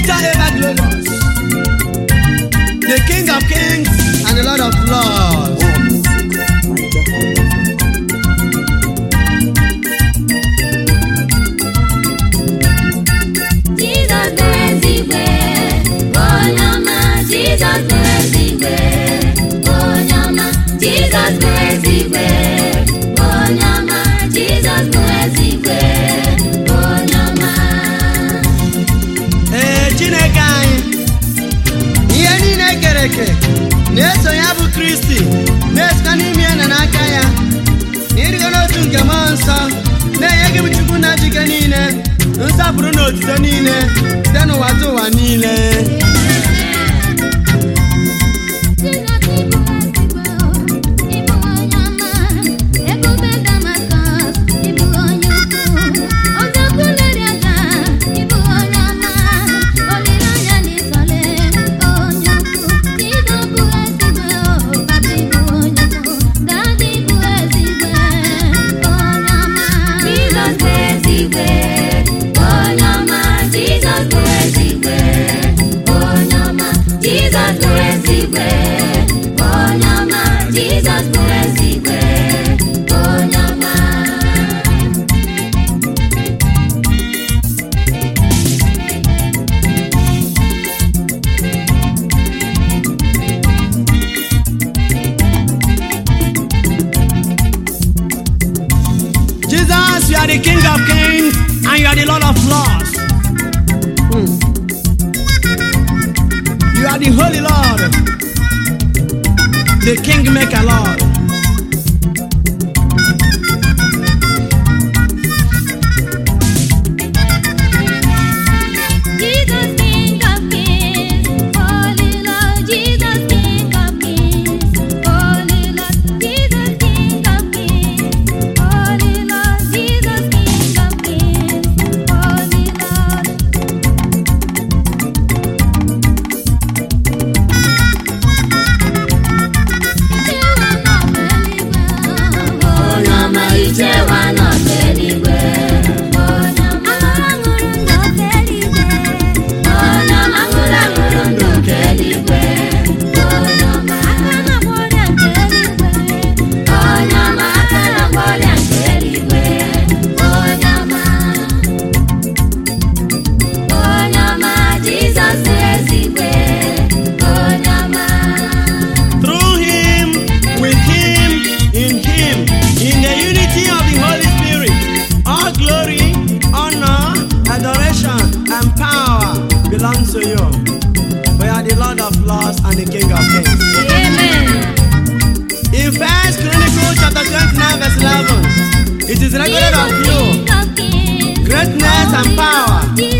Immortal, ever glorious, the King of Kings and the Lord of Lords. Na-eso ya bụ Kristi na-esika n'ime ya na n'aka ya na ịrịgo n'otu nke mmụọ nsọ na-enye gị bụ Chukwu na Chike niile nsọpụrụ na otuto niile site n'ụwa tụ ụwa niile. Jesus, you are the King of Kings and you are the Lord of Lords. You are the Holy Lord, the Kingmaker Lord. Belongs to you. We are the Lord of Lords and the King of Kings. Amen. In 1 Chronicles chapter 29 verse 11, it is recorded of you greatness and power,